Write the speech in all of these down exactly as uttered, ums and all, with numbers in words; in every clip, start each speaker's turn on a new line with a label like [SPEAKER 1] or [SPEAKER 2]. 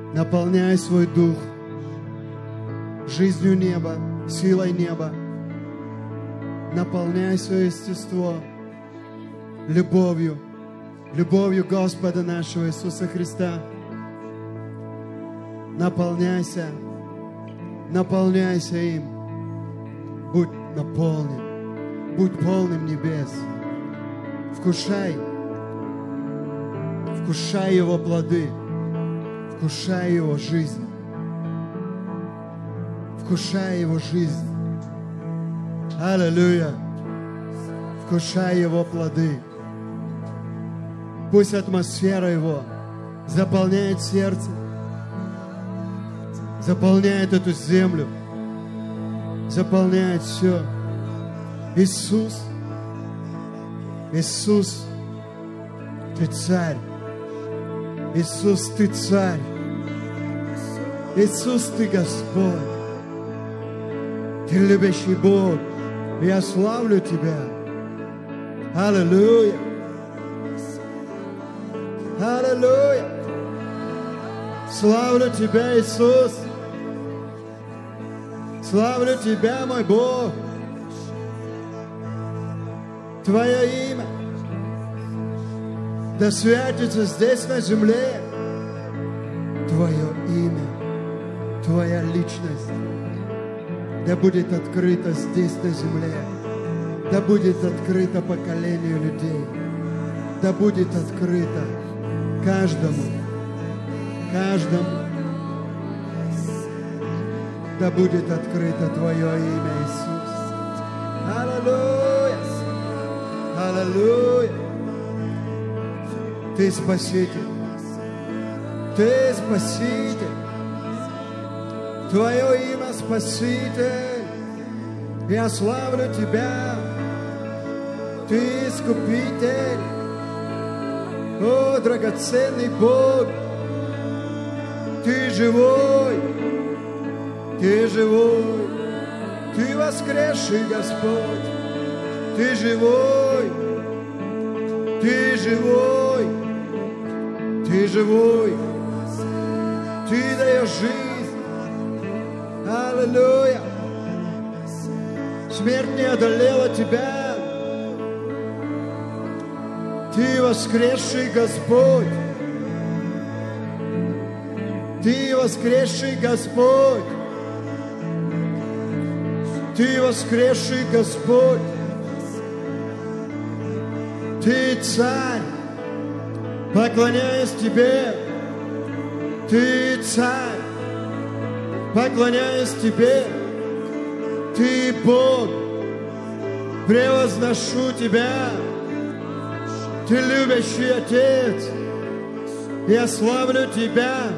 [SPEAKER 1] Наполняй свой дух жизнью неба, силой неба. Наполняй свое естество любовью, любовью Господа нашего Иисуса Христа. Наполняйся, наполняйся им. Будь наполнен, будь полным небес. Вкушай, вкушай Его плоды, вкушай Его жизнь, вкушай Его жизнь. Аллилуйя! Вкушай Его плоды. Пусть атмосфера Его заполняет сердце, заполняет эту землю, заполняет все. Иисус, Иисус, Ты Царь. Иисус, Ты Царь. Иисус, Ты Господь. Ты любящий Бог. Я славлю Тебя. Аллилуйя. Аллилуйя. Славлю Тебя, Иисус. Славлю Тебя, мой Бог. Твое имя да святится здесь на земле. Твое имя, Твоя личность да будет открыта здесь на земле. Да будет открыто поколению людей. Да будет открыто каждому, каждому. Да будет открыто Твое имя, Иисус. Аллилуйя! Аллилуйя! Ты Спаситель. Ты Спаситель. Твое имя Спаситель. Я славлю Тебя. Ты Искупитель. О, драгоценный Бог. Ты живой. Ты живой. Ты воскресший Господь. Ты живой. Ты живой. Ты живой. Ты даешь жизнь. Аллилуйя. Смерть не одолела Тебя. Ты воскресший Господь. Ты воскресший Господь. Ты воскресший Господь. Ты Царь. Поклоняюсь Тебе. Ты Царь. Поклоняюсь Тебе. Ты Бог. Превозношу Тебя. Ты любящий Отец. Я славлю Тебя.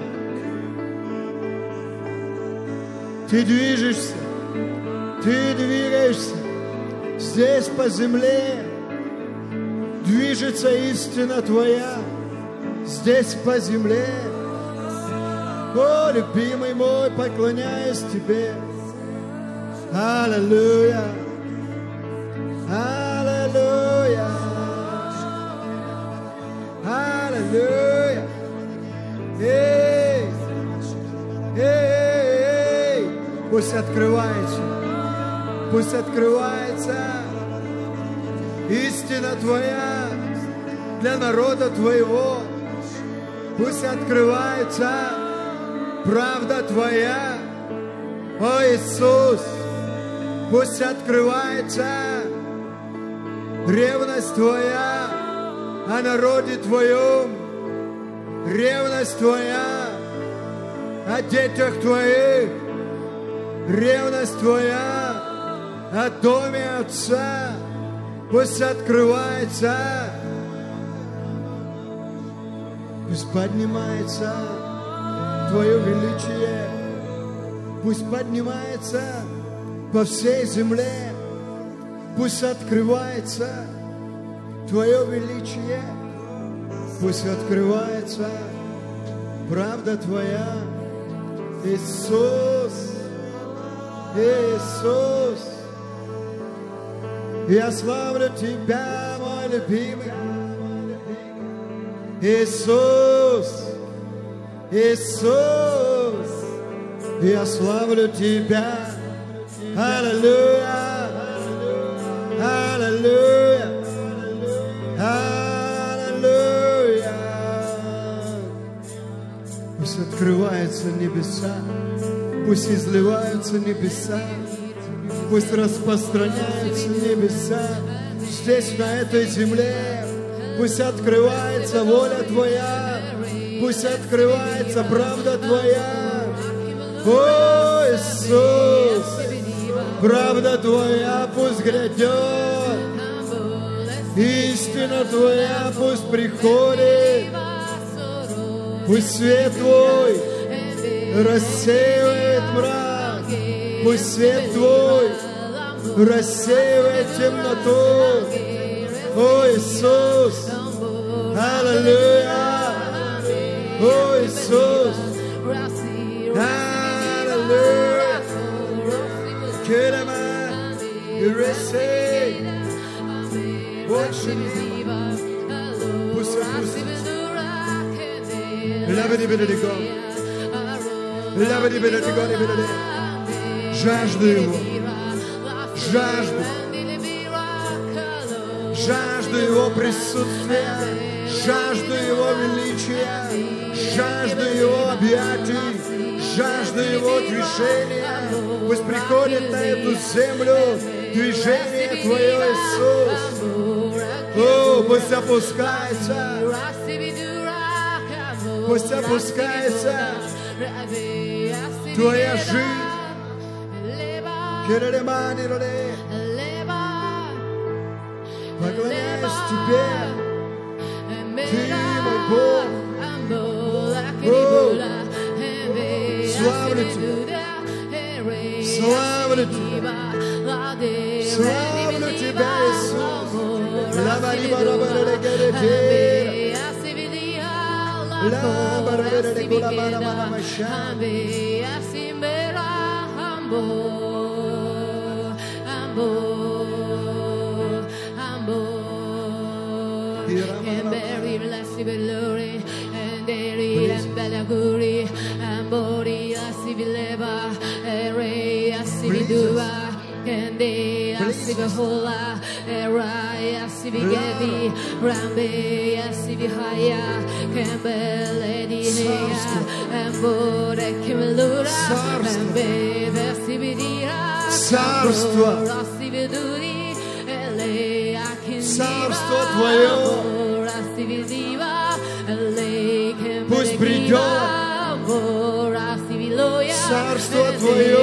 [SPEAKER 1] Ты движешься. Ты двигаешься. Здесь по земле движется истина Твоя. Здесь по земле. О, любимый мой, поклоняюсь Тебе. Аллилуйя. Аллилуйя. Аллилуйя. Эй, эй, эй, пусть открывается, пусть открывается истина Твоя для народа Твоего. Пусть открывается правда Твоя, о Иисус. Пусть открывается ревность Твоя о народе Твоем, ревность Твоя о детях Твоих, ревность Твоя о доме Отца. Пусть открывается, пусть поднимается Твое величие, пусть поднимается по всей земле, пусть открывается Твое величие, пусть открывается правда Твоя, Иисус, Иисус. Я славлю Тебя, мой любимый, Иисус. Иисус, я славлю Тебя. Аллилуйя, аллилуйя, аллилуйя. Пусть открываются небеса, пусть изливаются небеса, пусть распространяются небеса здесь, на этой земле. Пусть открывается воля Твоя, пусть открывается правда Твоя. О, Иисус, правда Твоя пусть грядет, истина Твоя пусть приходит, пусть свет Твой рассеивает мрак, пусть свет Твой рассеивает темноту. О, Иисус, аллилуйя, о, Иисус, аллилуйя, Керема, и receive, больше не пусть опустится. Жажду Его, жажду, жажду Его присутствия, жажду Его величия, жажду Его объятий, жажду Его движения. Пусть приходит на эту землю движение Твое, Иисус. О, пусть опускается, пусть опускается Твоя жизнь. Поклоняюсь Тебе, Ты мой Бог. О, славлю Тебя, славлю Тебя, славлю Тебя, Иисус.
[SPEAKER 2] And very blessed glory, and very and belaguri, and body asibileva, and ray asibidua, and they asibihola, and ray asibigedi, rambe asibihaya, kambeledi heya, and bode kimelura, and baby asibidia, asibiduri.
[SPEAKER 1] Царство Твое пусть придет, Царство Твое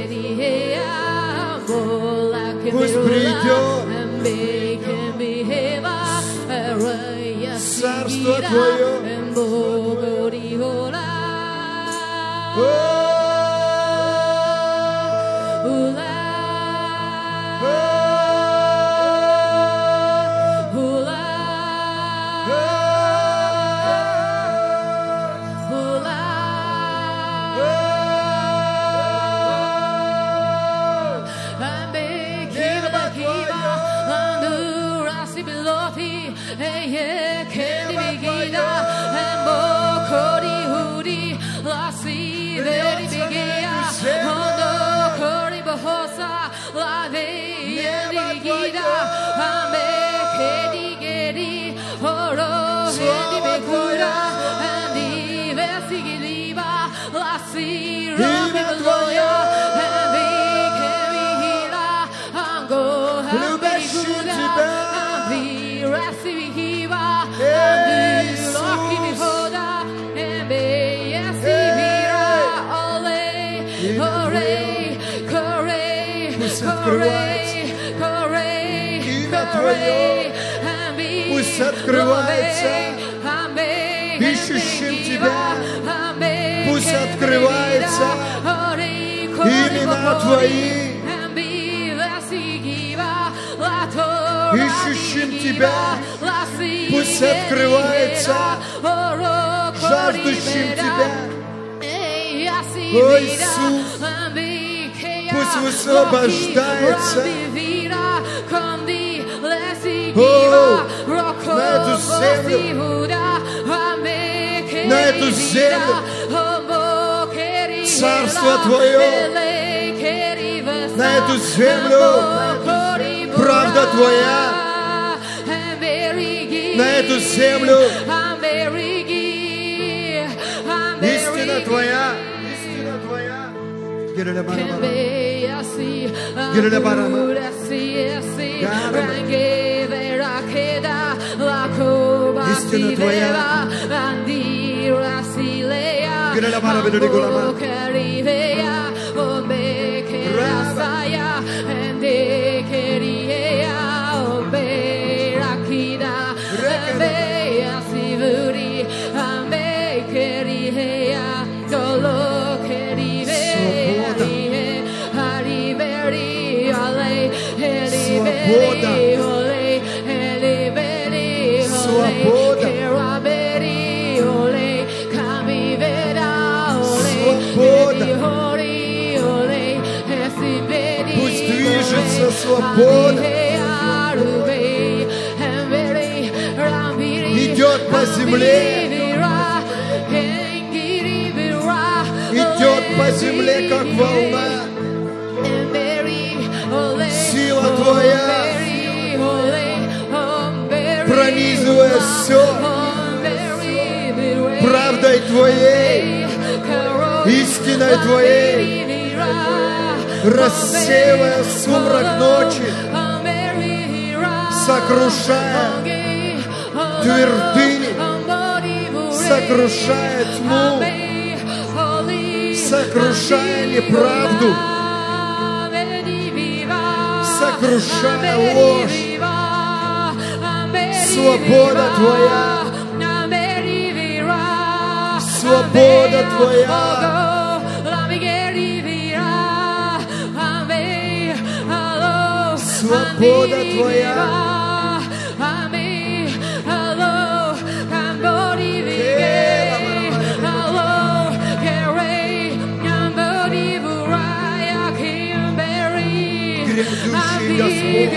[SPEAKER 1] пусть придет, Царство Твое. Пусть открывается ищущим Тебя, пусть открывается имена Твои, ищущим Тебя, пусть открывается жаждущим Тебя. О, Иисус, пусть высвобождается о, на эту землю на эту землю. Царство Твое на эту землю. Правда Твоя на эту землю. Истина Твоя. Истина Твоя. Истина Твоя. Свобода. Свобода. Пусть движется свобода. Идет по земле. Идет по земле, как волна. Сила Твоя, пронизывая все правдой Твоей, истиной Твоей, рассеивая сумрак ночи, сокрушая твердыни, сокрушая тьму, сокрушая неправду, сокрушая ложь. Свобода Твоя, свобода Твоя. Свобода Твоя. Грядущий Господь.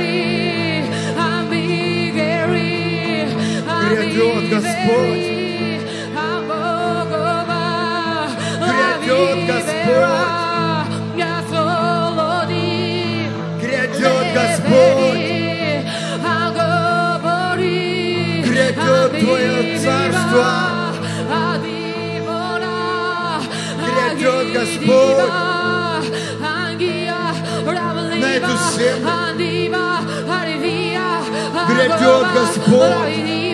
[SPEAKER 1] Грядет Господь. Грядет Господь. Грядет Господь. Грядет Твое Царство. Грядет Господь на эту землю. Грядет Господь.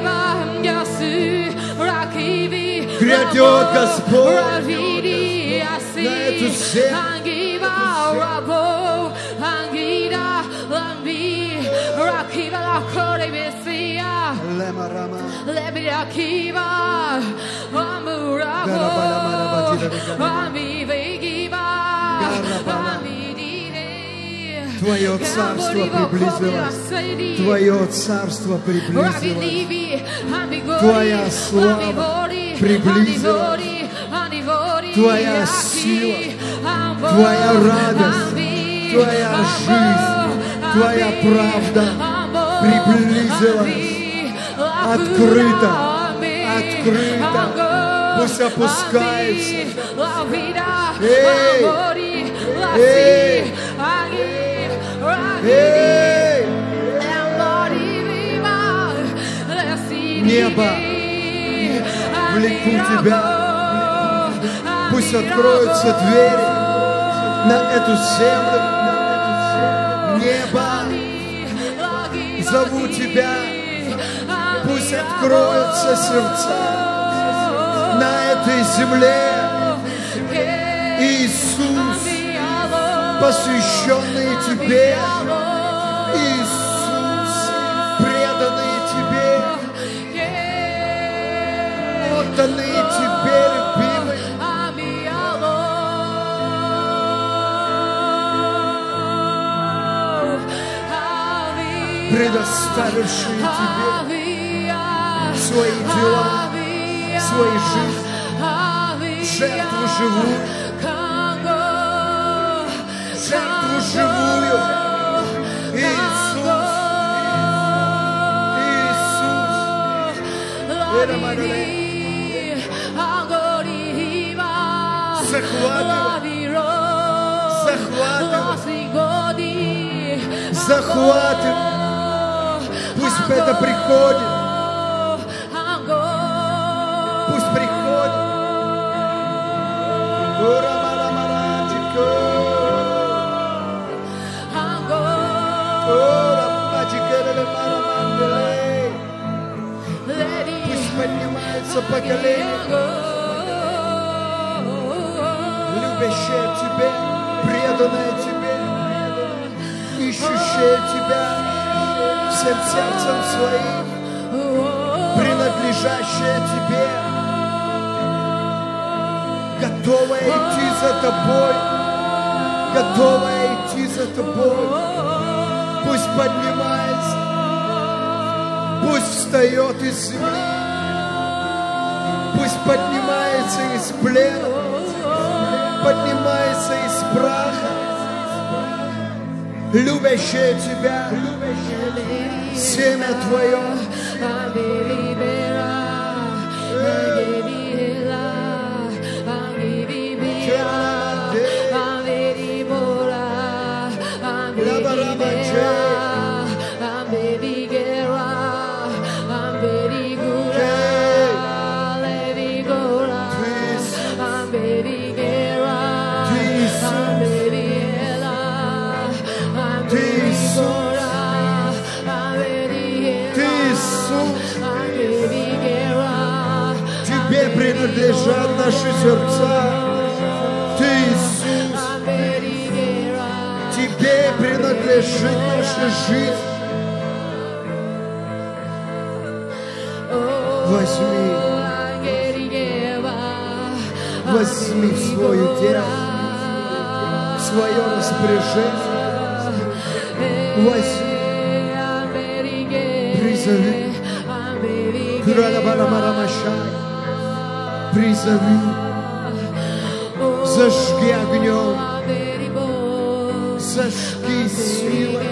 [SPEAKER 1] Грядет Господь на эту землю. Твое царство приблизилось. Твое царство приблизилось. Твоя слава приблизилась. Твоя сила, Твоя радость, Твоя жизнь, Твоя правда приблизилась. Открыто, открыто. Пусть опускается. Эй! Эй! Эй! Небо, влеку Тебя. Пусть откроются двери на эту землю. Небо, зову Тебя. Пусть откроются сердца на этой земле. Иисус, посвященные Тебе. Иисус, преданные Тебе. Отданные Тебе, любимый. Предоставившие Тебе свои дела, свои жизни, жертву живую, жертву живую. Иисус, Иисус, Захватывай. Захватывай. Захватывай. Пусть это приходит. Пусть приходит. Пусть поднимается поколение, любящее Тебе, преданное Тебе, ищущее Тебя всем сердцем своим, принадлежащее Тебе, готовое идти за Тобой, готовое идти за Тобой. Пусть поднимается, пусть встает из земли, пусть поднимается из плена, поднимается из праха, любящее Тебя, семя Твое. Тебе принадлежат наши сердца. Ты, Иисус. Тебе принадлежит наша жизнь. Возьми, возьми в свое дело, в свое распоряжение. Возьми, призови. Призови, зажги огнем, зажги силой,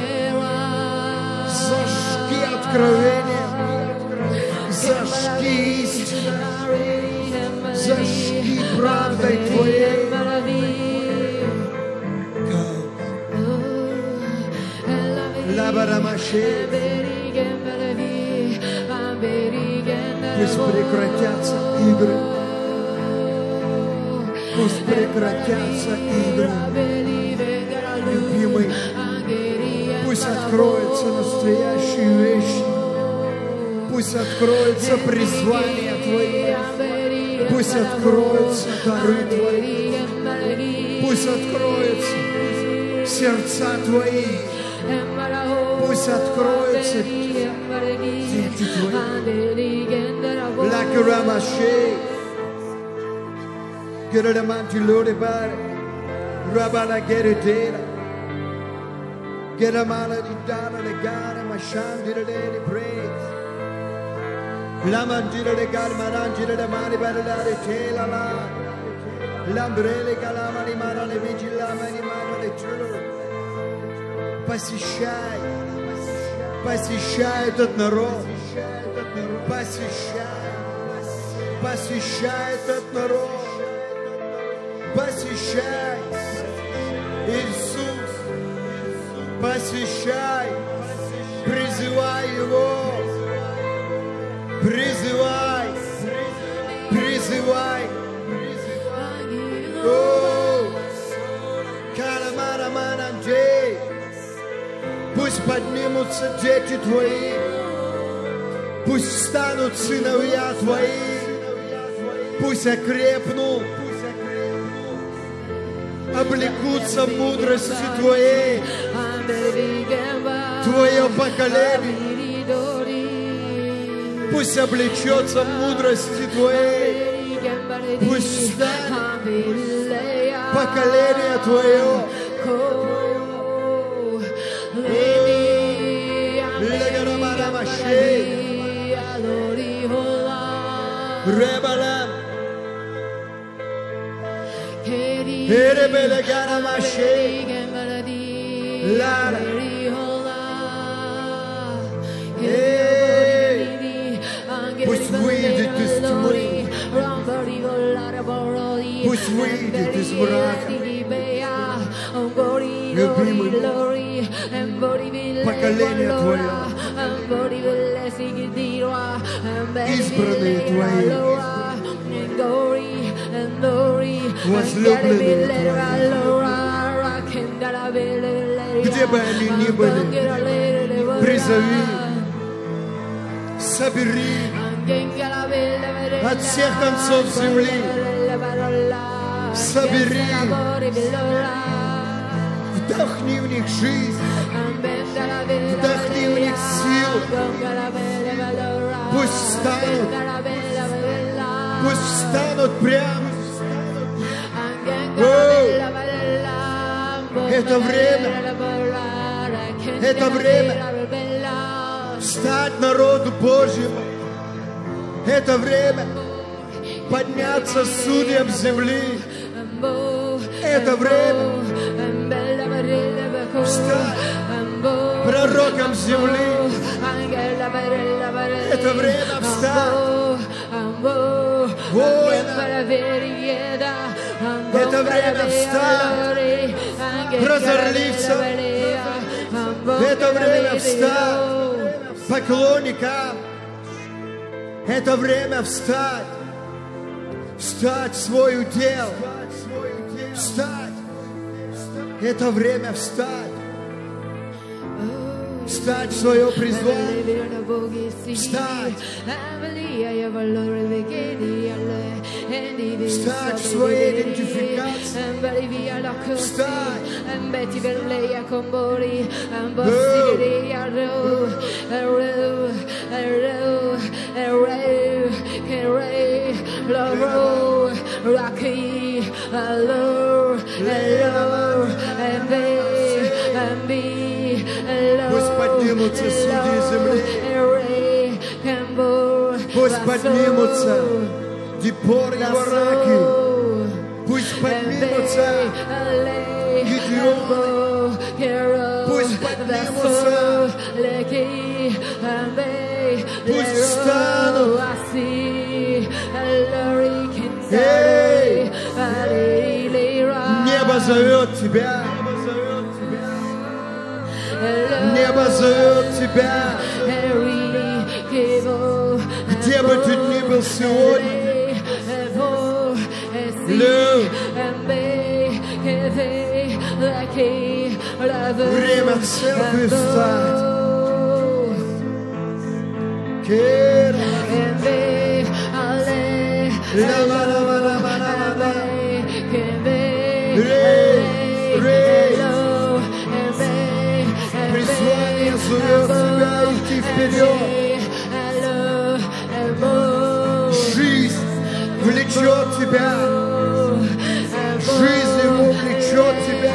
[SPEAKER 1] зажги откровением, зажги истиной, зажги правдой Твоей. Пусть прекратятся игры. Пусть прекратятся игры, любимый. Пусть откроются настоящие вещи. Пусть откроются призвания Твои. Пусть откроются дары Твои. Пусть откроются сердца Твои. Пусть откроются дети Твои. Лакрамашей. Get a man to load about it. Rabana get it data. Get a man at the data, the God, and my sham did a daily praise. Laman did a God, Maran did a money by the daddy tail a lot. Lambrele Galamani Mana, the Vigilamani Mana, the True. Посещай, посещай этот народ. Посещай, посещай этот народ. Посещай, Иисус, посещай, призывай Его, призывай, призывай. О, Карамарамананджей, пусть поднимутся дети Твои, пусть встанут сыновья Твои, пусть окрепнут, облекутся мудростью Твоей, Твое поколение, пусть облечется мудростью Твоей, пусть встанет поколение Твое. Ребалам. Erebele garamashe, Lara, hey, пусть выйдет из тьмы, Пусть выйдет из мрака любимый поколение Твое, избранные Твои, возлюбленные Твои, где бы они ни были, призови, собери от всех концов земли, собери, вдохни в них жизнь, вдохни в них силу, пусть встанут, пусть встанут прямо. О, это время, это время встать народу Божьему, это время подняться судьям земли, это время встать пророком земли, это время встать воинам, это время встать прозорливцам, это время встать поклонникам, это время встать, встать в свой удел, встать, это время встать, встать в свое призвание, встать, встать в своей идентификации, встать, пусть поднимутся судьи земли, пусть поднимутся Дипор и Вараки, пусть поднимутся Гидеоны, пусть поднимутся, пусть встанут. Эй, небо зовет тебя, небо зовет тебя, где бы ты ни был сегодня. Время в церкви встать. Призвание зовет тебя идти вперед. Жизнь влечет тебя. Жизнь его влечет тебя.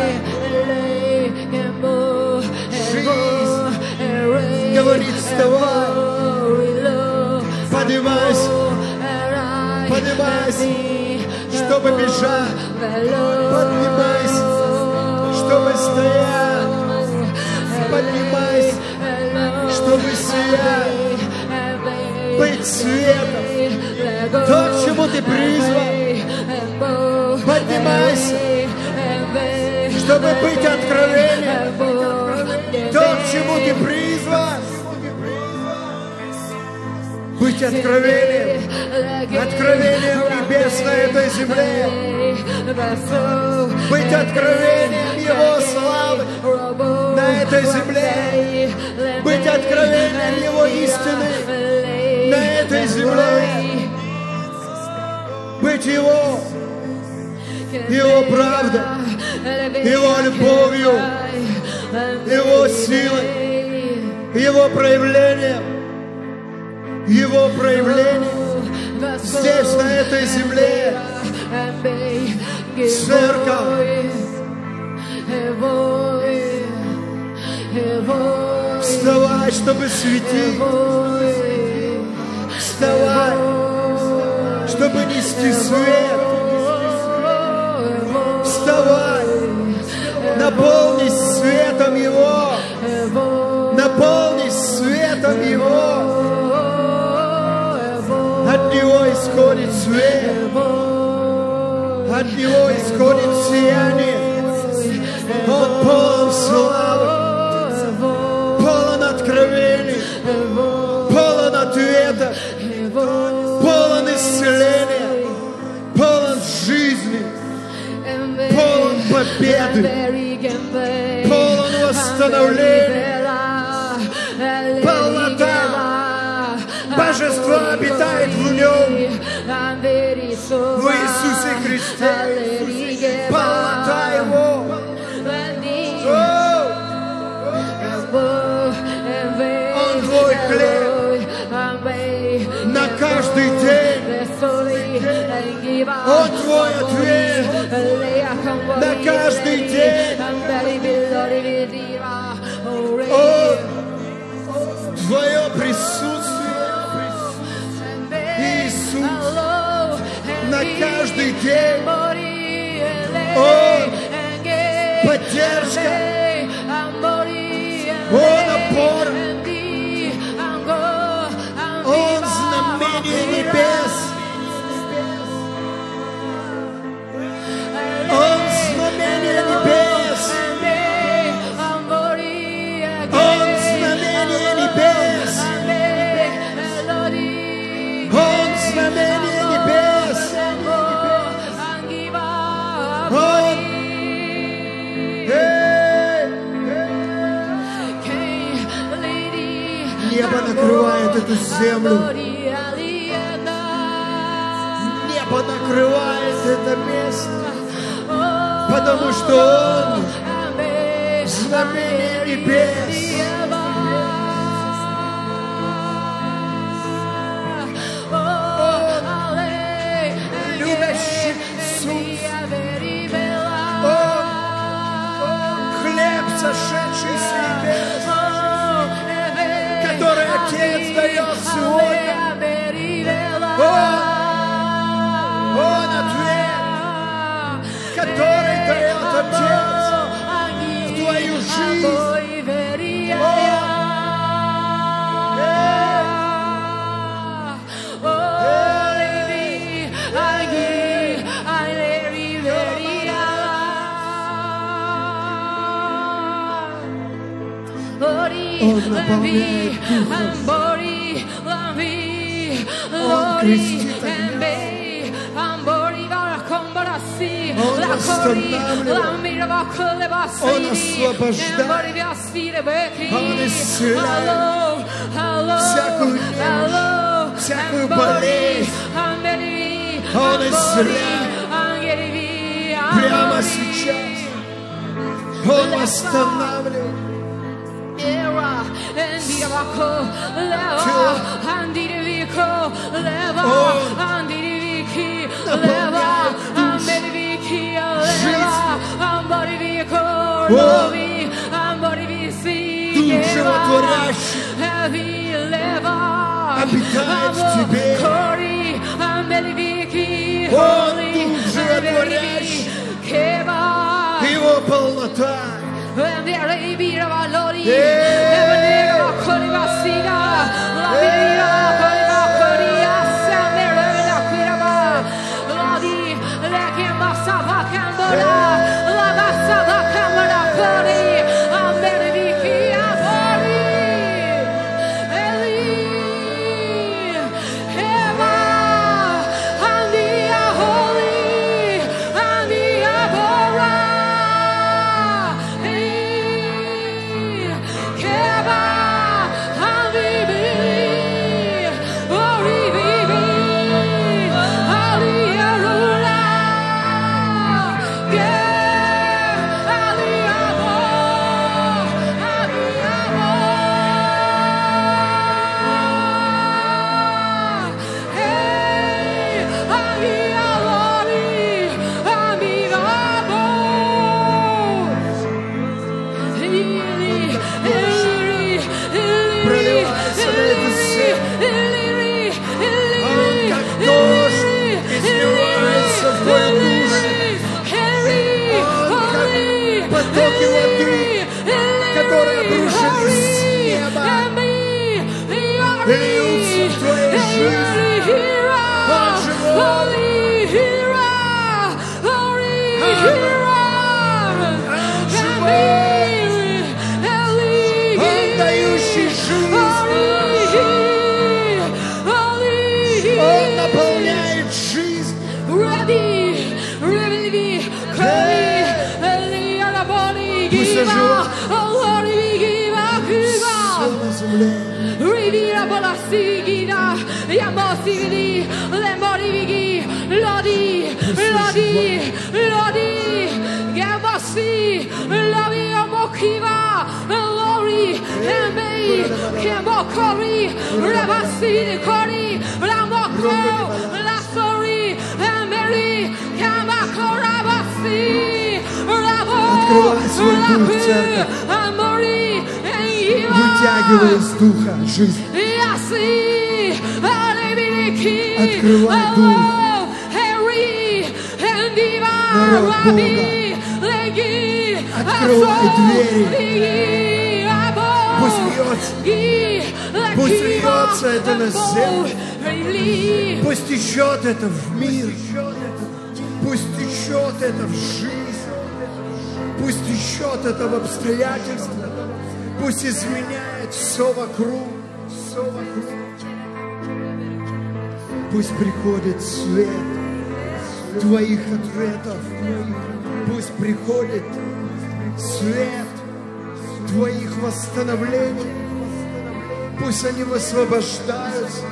[SPEAKER 1] Жизнь говорит: вставай, поднимайся, поднимайся, чтобы бежать, поднимайся, чтобы стоять, поднимайся, чтобы сиять, быть светом, то, к чему ты призван. Поднимайся, чтобы быть откровением, то, к чему ты призван. Быть откровением, откровением небес на этой земле, быть откровением Его славы на этой земле, быть откровением Его истины на этой земле, быть Его, Его правдой, Его любовью, Его силой, Его проявлением, Его проявлением здесь, на этой земле. Церковь, вставай, чтобы светить, вставай, чтобы нести свет, вставай, наполнись светом Его, наполнись светом Его. От Него исходит свет, От Него исходит сияние. Он полон славы, полон откровений, полон ответов, полон исцеления, полон жизни, полон победы, полон восстановления, полнота Божества обитает в Нем, в Иисусе Христе, полнота Его. Он твой хлеб на каждый день. Он твой ответ на каждый день. О, Твое присутствие, Иисус, на каждый день. О, поддержка. Он опора. Он знамение небес. Он знамение небес. Он знамение небес. Он знамение небес. Он. Небо накрывает эту землю. Небо накрывает это место. Потому что Он знамение небес. Он любящий Иисус. Он хлеб, сошедший с небес, который Отец дает сегодня. Он, Он ответ, который дает Отец в твою жизнь. Он наполняет духом. Он крестит огнем. Он восстанавливает. Он освобождает. Он исцеляет всякую немощь, всякую болезнь. Он исцеляет прямо сейчас. Он восстанавливает. Дух животворящий обитает в тебе. Он Дух животворящий, Его полнота.
[SPEAKER 2] Lodi, Rivi, Kali, Eliana Boni, Giva, Lori, Giva, Kuva, Rivira Bolasi, Gina, Yamosi, Lemori, Lodi, Lodi, Lodi, Gavasi, Lodi, Mokiva, Lori, Eme, Kemokori, Rabasi, Kori, Ramoko, Lasori, Emeri, Kamako, Rabasi, Rabo, Rapu, Amori,
[SPEAKER 1] Вытягивай из духа жизнь.
[SPEAKER 2] Яси, Алевики,
[SPEAKER 1] Открывай дух. Народ
[SPEAKER 2] Раби,
[SPEAKER 1] Бога.
[SPEAKER 2] Леги,
[SPEAKER 1] Открывай двери.
[SPEAKER 2] Або,
[SPEAKER 1] Пусть льется. Пусть льется это на землю. Пусть течет это в мир. Пусть течет это в жизнь. Пусть течет это в обстоятельства. Пусть изменяет все вокруг. Все вокруг. Пусть приходит свет Твоих ответов. Пусть приходит свет Твоих восстановлений. Пусть они высвобождаются.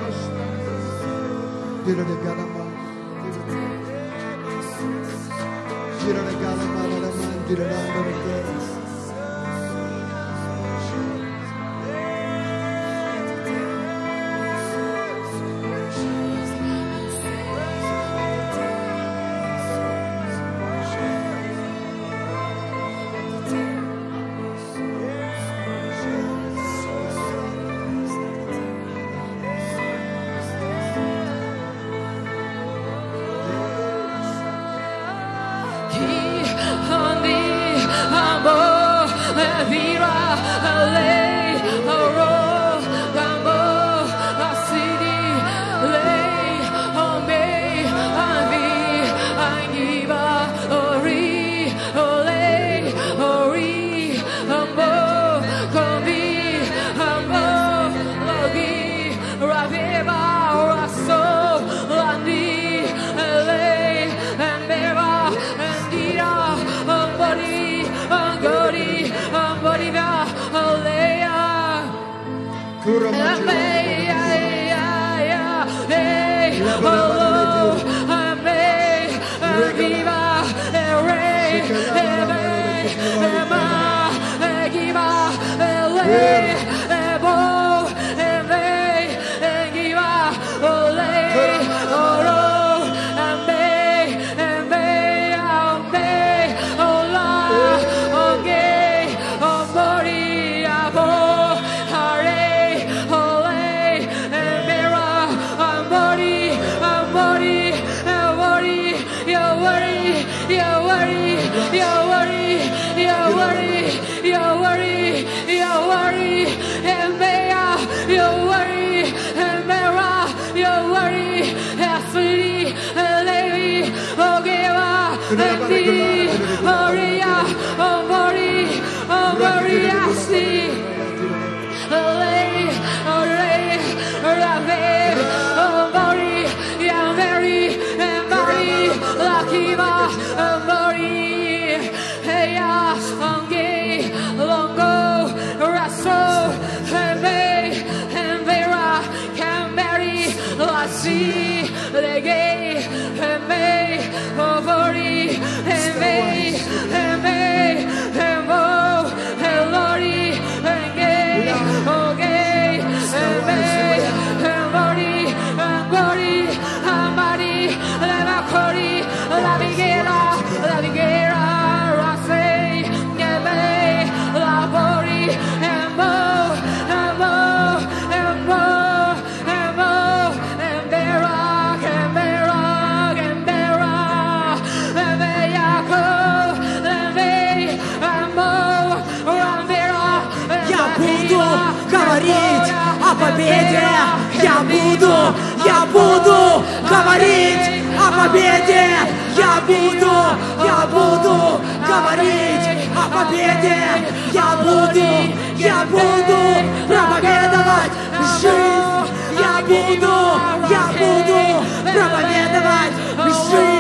[SPEAKER 3] Я буду, я буду говорить о победе. Я буду, я буду говорить о победе. Я буду, я буду проповедовать жизнь. Я буду, я буду проповедовать жизнь.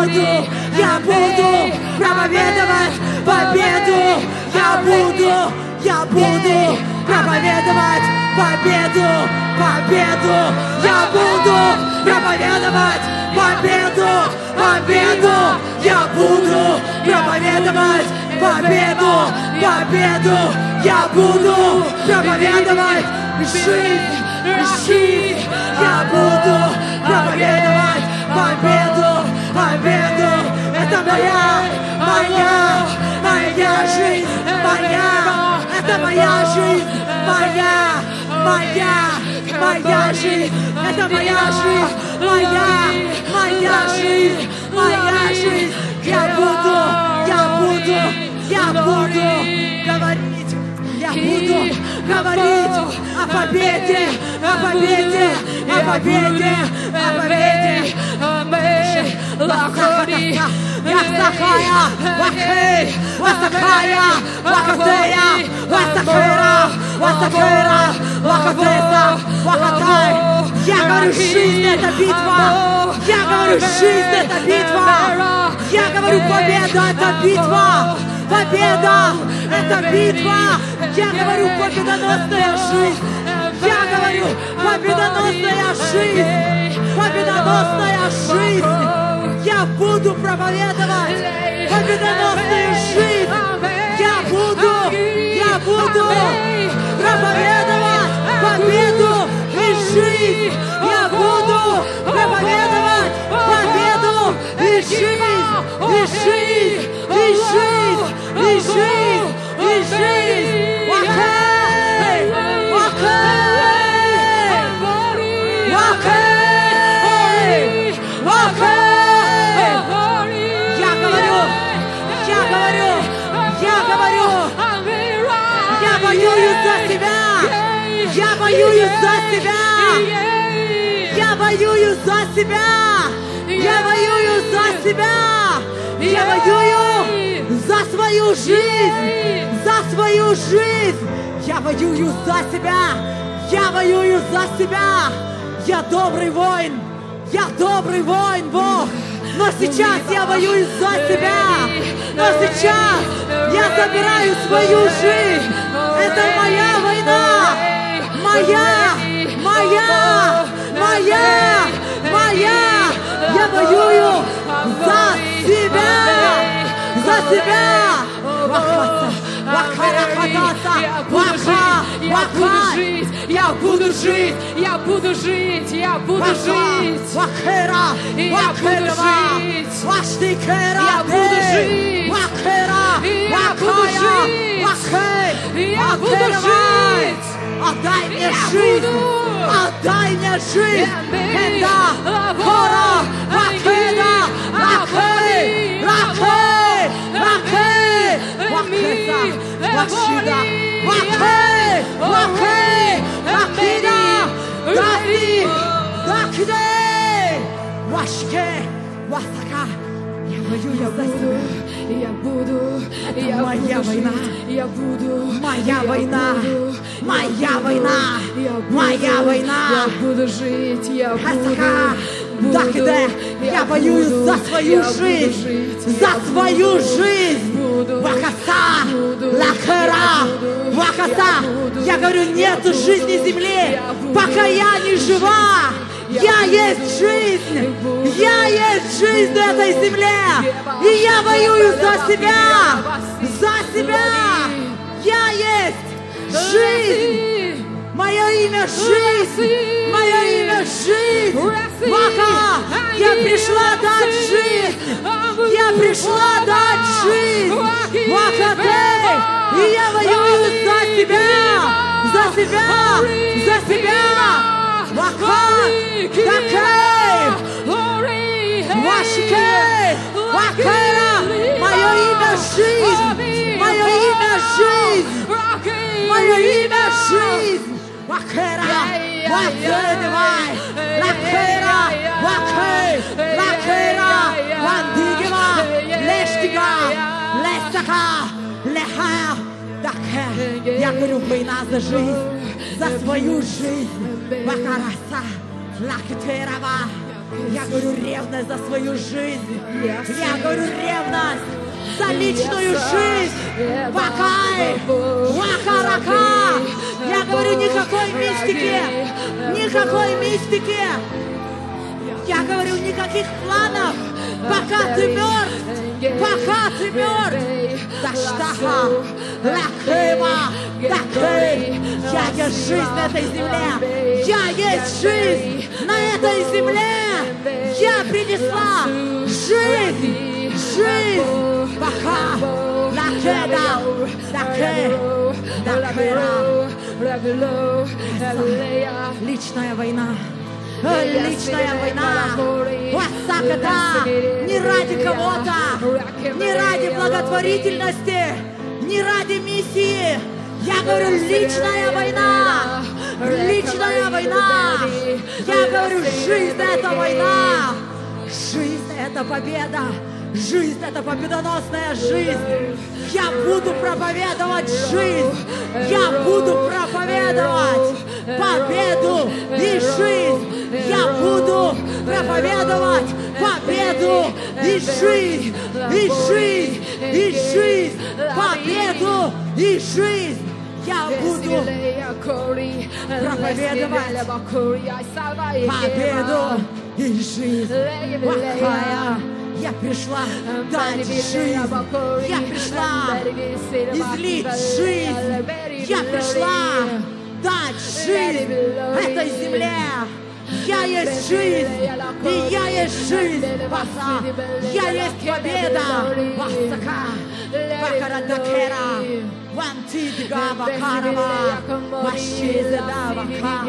[SPEAKER 3] буду, я буду проповедовать победу. Я буду, я буду проповедовать победу, победу. Я буду проповедовать победу, победу. Я буду проповедовать победу, победу. Я буду проповедовать жизнь, жизнь. Я буду проповедовать победу, победу. Это моя, моя, моя жизнь, моя. Это моя жизнь, моя, моя, моя жизнь. Это моя жизнь, моя, моя жизнь, моя жизнь. Я буду, я буду, я буду говорить, я буду говорить о победе, о победе, о победе, о победе. Васахая, Вахей, Васахая, Вахатея, Васахера, Васахера, Вахатеса, Вахатай. Я говорю, жизнь — это битва. Я говорю, жизнь — это битва. Я говорю, победа — это битва. Победа — это битва. Я говорю, победоносная жизнь. Я говорю, победоносная жизнь. Победоносная жизнь. Я буду проповедовать победоносную жизнь. Я буду, я буду проповедовать победу и жизнь. Я буду проповедовать победу и жизнь, и жизнь, и жизнь, и жизнь, и жизнь. Вахей, вахей, вахей, вахей. Я говорю, я говорю, я говорю, я воюю за себя, я воюю за себя, я воюю за себя, я воюю за себя, я воюю за свою жизнь, за свою жизнь, я воюю за себя, я воюю за себя, я добрый воин, я добрый воин, Бог. Но сейчас я воюю за себя. Но сейчас я забираю свою жизнь. Это моя война. Моя, моя, моя, моя. Я воюю за себя. За себя.
[SPEAKER 2] Я буду жить, я буду жить, я буду жить.
[SPEAKER 3] Вахера,
[SPEAKER 2] Я буду жить.
[SPEAKER 3] Ваштикера,
[SPEAKER 2] Я буду жить.
[SPEAKER 3] Вахера,
[SPEAKER 2] Я буду жить.
[SPEAKER 3] Вахей,
[SPEAKER 2] Я буду жить.
[SPEAKER 3] Отдай мне
[SPEAKER 2] Я
[SPEAKER 3] жизнь,
[SPEAKER 2] буду.
[SPEAKER 3] отдай мне жизнь.
[SPEAKER 2] Я
[SPEAKER 3] Хеда,
[SPEAKER 2] буду.
[SPEAKER 3] Хора, Вахеда, Рахей, Рахей, Рахей, Вахеса, Вахшида, Вахей, Вахей, Рахида, Даси, Дахиде, Вашке, Васака. Я воюю за себя.
[SPEAKER 2] Я буду,
[SPEAKER 3] Это
[SPEAKER 2] я
[SPEAKER 3] моя
[SPEAKER 2] буду
[SPEAKER 3] война.
[SPEAKER 2] жить, я буду,
[SPEAKER 3] Моя
[SPEAKER 2] я
[SPEAKER 3] война.
[SPEAKER 2] буду,
[SPEAKER 3] Моя
[SPEAKER 2] я буду,
[SPEAKER 3] война.
[SPEAKER 2] я буду,
[SPEAKER 3] Моя война.
[SPEAKER 2] Я буду жить, я
[SPEAKER 3] Хасака,
[SPEAKER 2] буду,
[SPEAKER 3] Дахиде, я воюю
[SPEAKER 2] буду,
[SPEAKER 3] за свою
[SPEAKER 2] я буду
[SPEAKER 3] жизнь,
[SPEAKER 2] жить,
[SPEAKER 3] за
[SPEAKER 2] я
[SPEAKER 3] свою
[SPEAKER 2] буду,
[SPEAKER 3] жизнь.
[SPEAKER 2] буду,
[SPEAKER 3] Вахаса,
[SPEAKER 2] буду,
[SPEAKER 3] Лахера,
[SPEAKER 2] я буду,
[SPEAKER 3] Вахаса.
[SPEAKER 2] я буду,
[SPEAKER 3] Я говорю, нет
[SPEAKER 2] я буду,
[SPEAKER 3] жизни земли,
[SPEAKER 2] я буду,
[SPEAKER 3] пока я не жива.
[SPEAKER 2] я
[SPEAKER 3] Я
[SPEAKER 2] буду,
[SPEAKER 3] есть жизнь,
[SPEAKER 2] буду,
[SPEAKER 3] я есть жизнь на этой земле. И я воюю за себя, за себя. Я есть жизнь. Мое имя жизнь, мое имя жизнь. Ваха, я пришла дать жизнь, я пришла дать жизнь. Ваха, ты, и я воюю за себя, за себя, за себя. Ваха, такей, Вашикей, Вахера, мое имя жизнь, мое имя жизнь, мое имя жизнь. Вахера, Вахедевай, Лахера, Вахей, Лахера, Вандигева, Лештига, Лестака, Леха, Дахе. Я говорю, война за жизнь, за свою жизнь. Вахараса, Лахтерава, Я говорю ревность за свою жизнь. Я говорю ревность за личную жизнь. Вакай, вакарака. Я говорю никакой мистики, никакой мистики. Я говорю никаких планов, пока ты мертв, пока ты мертв. Даштаха, лакыма, такой. Я есть жизнь на этой земле. Я есть жизнь на этой земле. Я принесла жизнь, жизнь. Пока, лакеда, лаке, лакера. Личная война. Личная война. Васаката. Не ради кого-то, не ради благотворительности, не ради миссии. Я говорю, личная война. Личная война. Я говорю, жизнь — это война. Жизнь — это победа. Жизнь — это победоносная жизнь. Я буду проповедовать жизнь. Я буду проповедовать победу и жизнь. Я буду проповедовать победу и жизнь, и жизнь, и жизнь, победу и жизнь. Я буду проповедовать победу и жизнь. Вакая. Я пришла дать жизнь. Я пришла излить жизнь. Я пришла дать жизнь этой земле. Я есть жизнь, и я есть жизнь. Васа. Я есть победа. Васака. Вакарадакера. Вантидга вакарава. Вашизеда вака.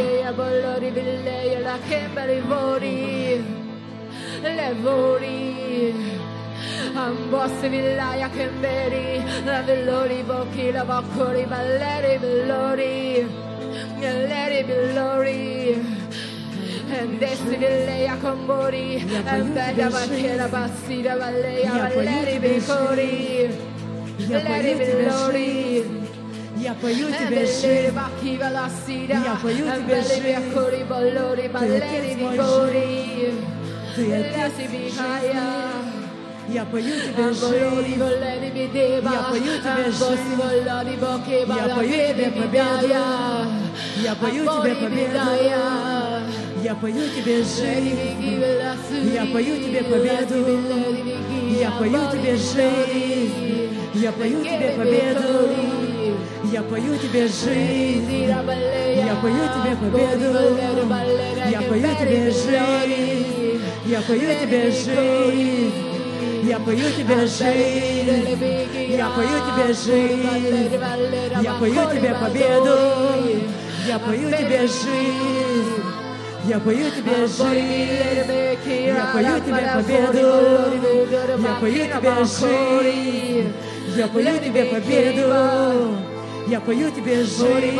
[SPEAKER 3] Levori, Ambossi Villaya Kemberi, la Villori Boki, la Bakori, ma let it be Lori, let it be Lori, and Desi Villaya Combori, and Beda Bakera Basida Valea, let it be Kori, let it be Lori. Я пою тебе жизнь, я пою тебе жизнь, ты отец мой, ты отец моей. Я пою тебе жизнь, я пою тебе жизнь, я пою тебе победу, я пою тебе победу, я пою тебе жизнь, я пою тебе победу, я пою тебе жизнь, я пою тебе победу. Я пою тебе жизнь, я пою тебе победу, я пою тебе жизнь, я пою тебе жизнь, я пою тебе жизнь, я пою тебе жизнь, я пою тебе победу, я пою тебе жизнь, я пою тебе жизнь, я пою тебе победу, я пою тебе жизнь, я пою тебе победу. Я пою тебе жизнь,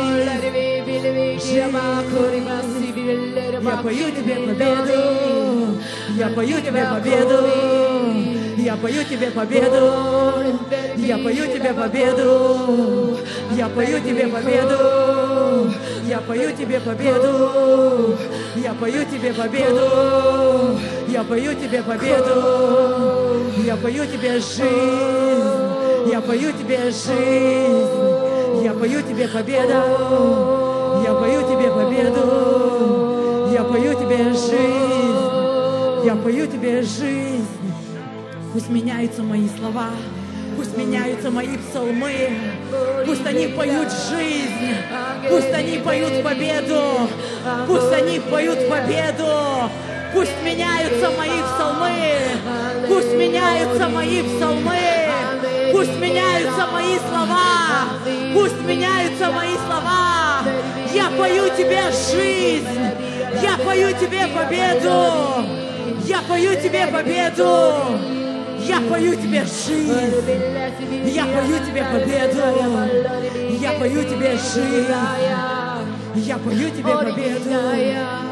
[SPEAKER 3] я пою тебе победу, я пою тебе победу, я пою тебе победу, я пою тебе победу, я пою тебе победу, я пою тебе победу, я пою тебе победу, я пою тебе победу, я пою тебе жизнь, я пою тебе жизнь. Я пою тебе победу, я пою тебе победу, я пою тебе жизнь, я пою тебе жизнь. Пусть меняются мои слова, пусть меняются мои псалмы, пусть они поют жизнь, пусть они поют победу, пусть они поют победу, пусть меняются мои псалмы, пусть меняются мои псалмы. Пусть меняются мои слова, пусть меняются мои слова. Я пою тебе жизнь, я пою тебе победу, я пою тебе победу, я пою тебе жизнь, я пою тебе победу, я пою тебе жизнь, я пою тебе победу.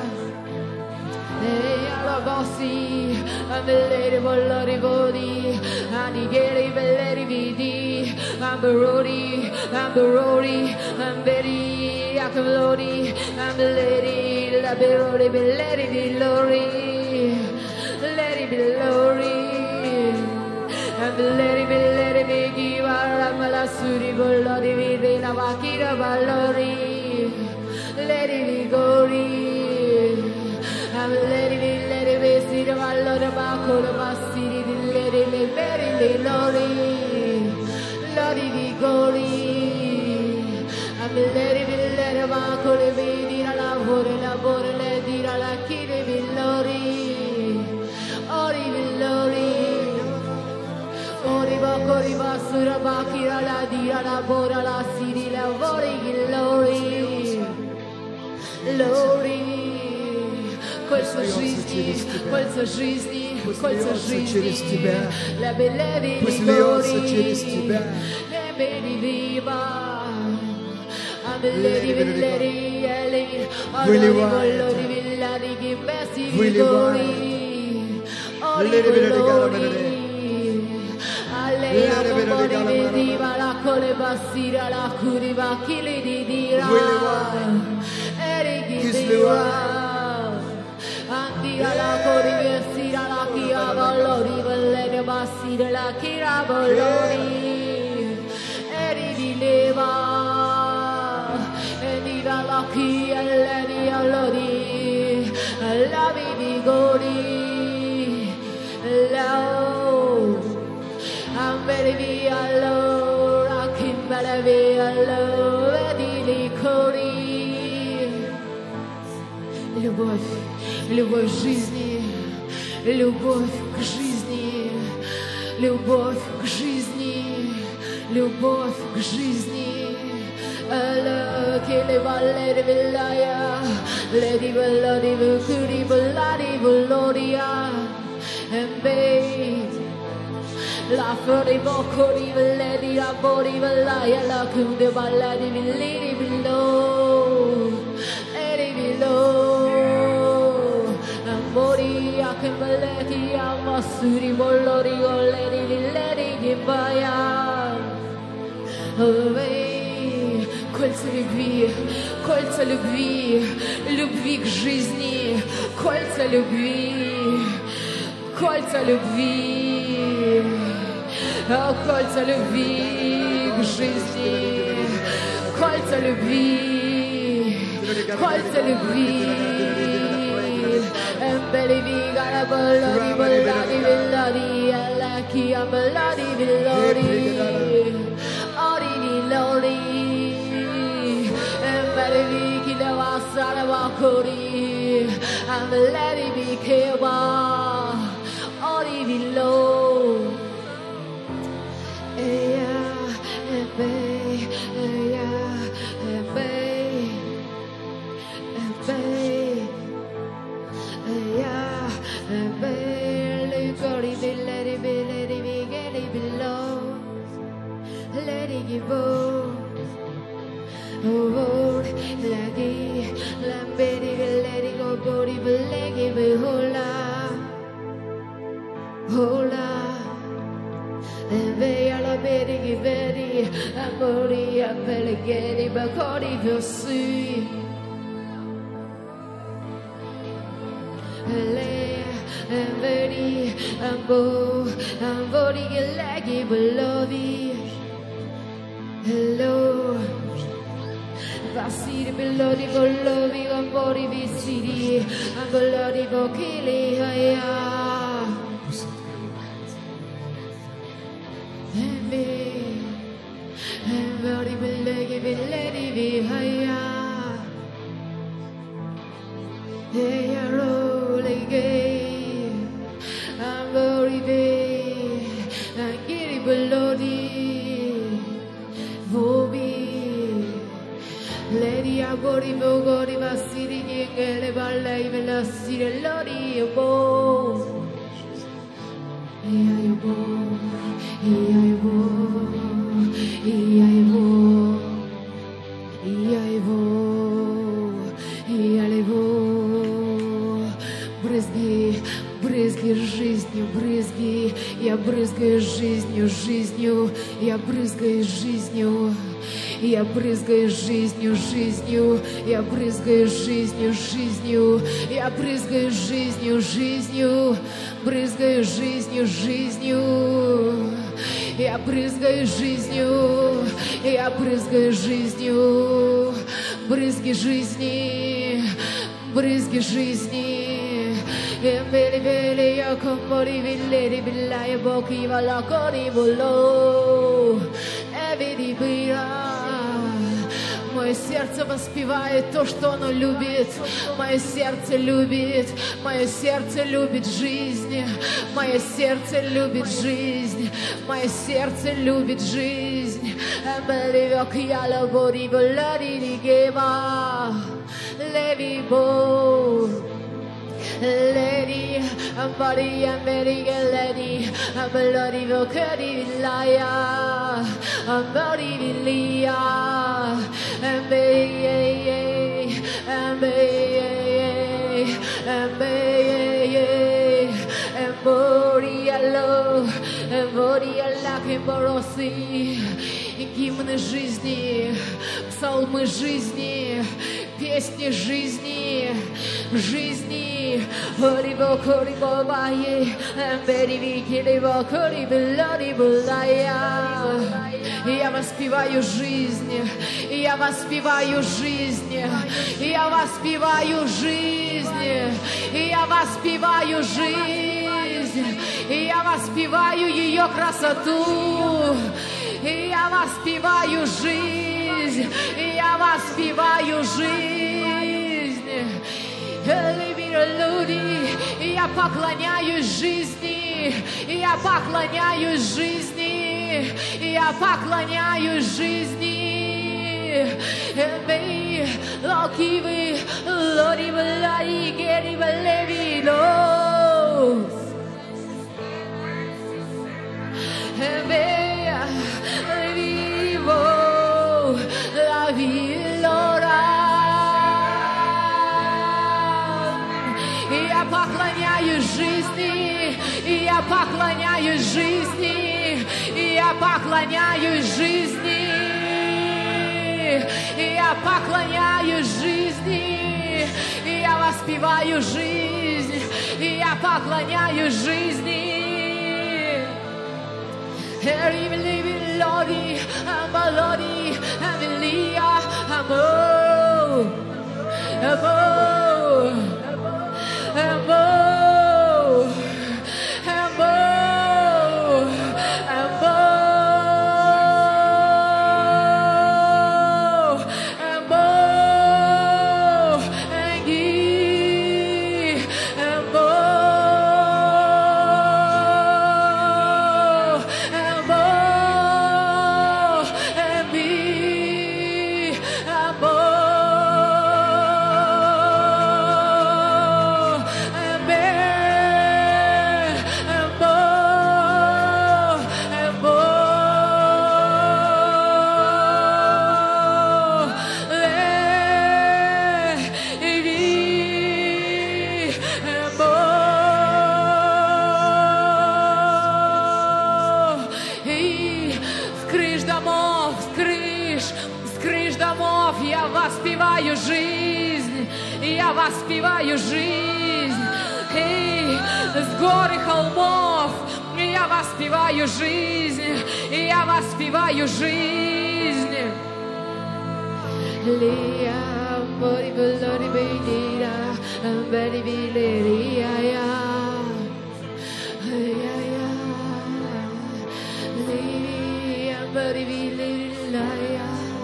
[SPEAKER 3] Bossi, I'm belere volare vodi, anigere belere vidi, I'm berodi, I'm berodi, I'm beri, akamlodi, I'm belere, la berode belere di lori,
[SPEAKER 2] let it be glory. And let it be, let it be, give our Ramala Suri Bolodi Vidina Vakira Valori. Let it be glory. And let it be, let it be, Sira Valora Bakura Masiri, let it be, let it be glory. Let it be glory. And let it be, let it be, Bakura Vidina Lavore, Lavore, let it la Kiri be glory. Ori be glory. Oriba Koriba Suraba Kira la Dira la Bora la Siri la Vori glory. Glory. Кольца жизни, кольца жизни, кольца жизни. Лебелеви glory. Лебели виба. Абелеви велери ели. Алори волори вилари гимбеси glory. Ори glory. Alleia bori vediva la cole basira la curiva chili di dira eri di dira andira la cori vesira la chia valori vellene basire la chira valori eri di leva e dira la chia leni allori la vivi gori la Ambere via allora, Kimbala via allora, Dili Kori. Любовь, любовь жизни, любовь к жизни, любовь к жизни, любовь к жизни. Allah, Kili Valeri Villaya, Lady Valladi Vukuri Valladi Valloria, and babe. La fuori bocori velledi la bori vellaia la kunde balladi villini below eri below amori a kembeleti a masuri mollori golleri villedi gimbaya Ой, кольца любви, кольца любви, любви к жизни, кольца любви, кольца любви. Кольца любви к жизни, кольца любви, кольца любви. Embelevi garabolori, boladi, villori, alaki, amboladi, villori, ori di lori. Embelevi chi la vasara vakori, ambeladi bikewa, ori di lori. Hola. Veia la vedi che vedi, amori a pelleghi, bacori versi. Lei vedi, ambo, amori che leghi belovi. Hello, vastiri belodi belovi, amori vestiti, ambolodi bocchili, aia. Everybody belegi beledi vihaya, hey rolling gay, I'm very big, I'm getting belodi, vobi, lady agori vogori masiri gengele balai velasire lodi bo, hey bo, hey bo. И его, и я его, и я его. Брызги, брызги жизнью, брызги. Я брызгаю жизнью, жизнью. Я брызгаю жизнью. Я брызгаю жизнью, жизнью. Я брызгаю жизнью, жизнью. Я брызгаю жизнью, жизнью. Брызгаю жизнью, жизнью. Я брызгаю жизнью. Я брызгаю жизнью. Брызги жизни. Брызги жизни. Бели-бели, я комори, вилери, белая, боки, вала, кори, воло. Эвиди-бира. Мое сердце воспевает то, что оно любит. Мое сердце любит. Мое сердце любит жизнь. Мое сердце любит жизнь. Мое сердце любит жизнь. Lady, I'm body, I'm very good lady. I'm a lady, I'm a liar. I'm body, Lia. I'm a, I'm a, I'm a, I'm body, hello. I'm body, I like him, Borosi. Гимны жизни, псалмы жизни, песни жизни, жизни. Орибо, корибо, бае, эмбериви, кирибо, корибо, лорибо, лая. Я воспеваю жизнь, я воспеваю жизнь, я воспеваю жизнь, я воспеваю жизнь, я воспеваю ее красоту. Я воспеваю жизнь, я воспеваю жизнь. Я поклоняюсь жизни, я поклоняюсь жизни, я поклоняюсь жизни. Эй, локивы, лоривы, лари, геривы, левидос. Эй, vivo la villora. Я поклоняюсь жизни, я поклоняюсь жизни, я поклоняюсь жизни, я поклоняюсь жизни, я воспеваю жизнь, я поклоняюсь жизни. Harry, living Lordy, I'm a Lordy, I'm a Leah, I'm a, I'm a, I'm a, I'm a, I'm a, I'm a, Angie, I'm a. Я воспеваю жизнь, я воспеваю жизнь. Эй, с гор и холмов я воспеваю жизнь, я воспеваю жизнь. Лия, бори, бори, бери, бери, бери, я, я, я, я, Лия, бори, бери, я.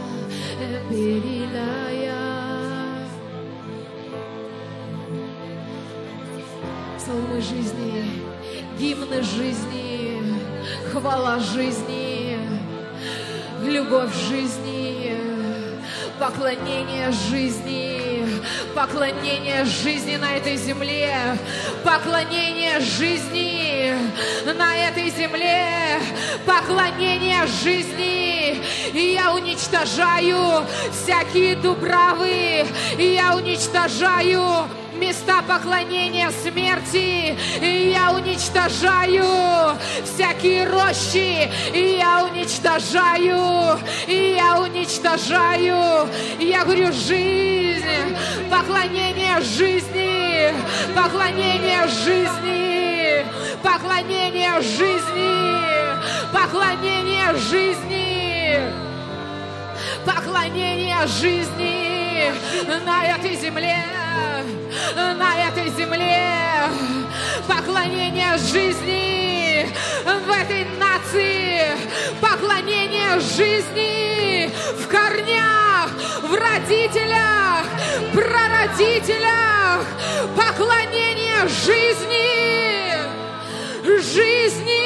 [SPEAKER 2] Псалмы жизни, гимны жизни, хвала жизни, любовь жизни, поклонение жизни, поклонение жизни на этой земле, поклонение жизни на этой земле, поклонение жизни. И я уничтожаю всякие дубравы, и я уничтожаю места поклонения смерти, и я уничтожаю всякие рощи, и я уничтожаю, и я уничтожаю уничтожаю. Я говорю, жизнь, поклонение жизни, поклонение жизни, поклонение жизни, поклонение жизни, поклонение жизни на этой земле, на этой земле, поклонение жизни в этой нации, поклонение жизни в корнях, в родителях, прародителях, поклонение жизни, жизни.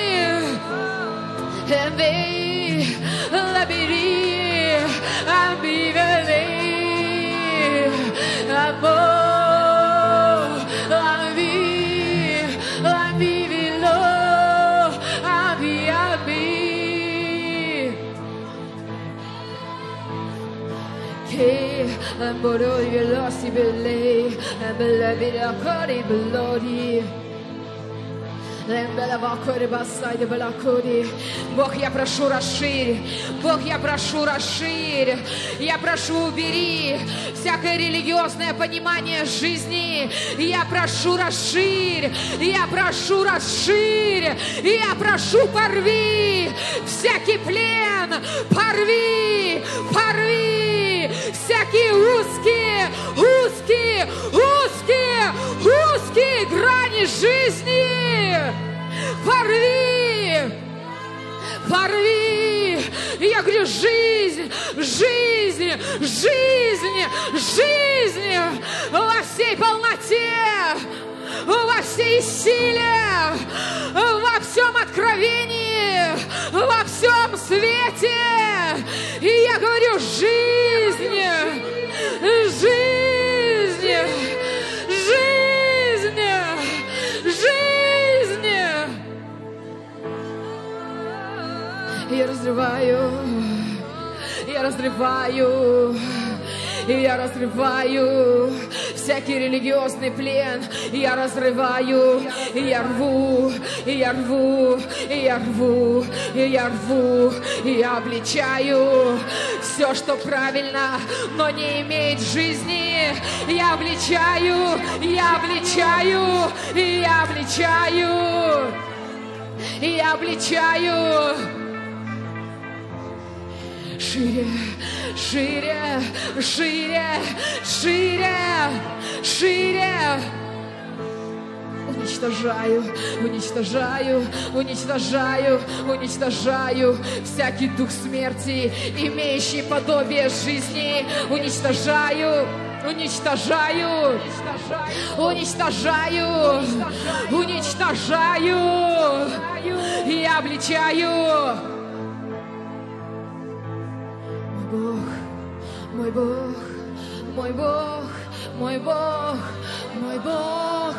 [SPEAKER 2] Бог, я прошу, расширь. Бог, я прошу, расширь. Я прошу, убери всякое религиозное понимание жизни. Я прошу, расширь. Я прошу, расширь. Я прошу, порви всякий плен. Порви, порви всякие узкие, узкие, узкие, узкие грани жизни. Порви, порви. Я говорю, жизнь, жизнь, жизнь, жизнь во всей полноте, во всей силе, во всем откровении, во всем свете. И я говорю, жизнь, жизнь, жизнь, жизнь. Я разрываю, я разрываю, я разрываю всякий религиозный плен. Я разрываю, я рву, я рву, я рву, я рву, я обличаю все, что правильно, но не имеет жизни. Я обличаю, я обличаю, я обличаю, я обличаю. Шире, шире, шире, шире, шире. Уничтожаю, уничтожаю, уничтожаю, уничтожаю всякий дух смерти, имеющий подобие жизни. Уничтожаю, уничтожаю, уничтожаю, уничтожаю. Я обличаю. Мой Бог, мой Бог, мой Бог, мой Бог,